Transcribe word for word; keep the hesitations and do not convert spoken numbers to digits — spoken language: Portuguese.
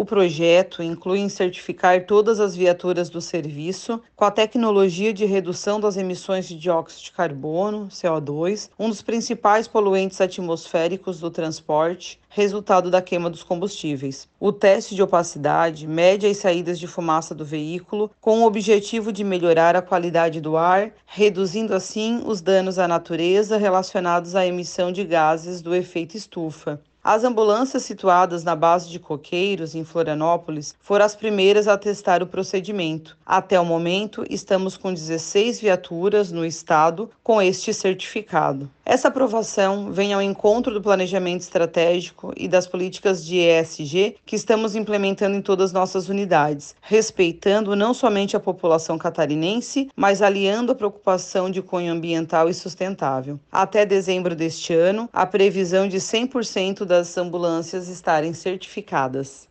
O projeto inclui em certificar todas as viaturas do serviço com a tecnologia de redução das emissões de dióxido de carbono, C O dois, um dos principais poluentes atmosféricos do transporte, resultado da queima dos combustíveis. O teste de opacidade mede as saídas de fumaça do veículo com o objetivo de melhorar a qualidade do ar, reduzindo assim os danos à natureza relacionados à emissão de gases do efeito estufa. As ambulâncias situadas na base de Coqueiros, em Florianópolis, foram as primeiras a testar o procedimento. Até o momento, estamos com dezesseis viaturas no estado com este certificado. Essa aprovação vem ao encontro do planejamento estratégico e das políticas de E S G que estamos implementando em todas as nossas unidades, respeitando não somente a população catarinense, mas aliando a preocupação de cunho ambiental e sustentável. Até dezembro deste ano, a previsão de cem por cento das ambulâncias estarem certificadas.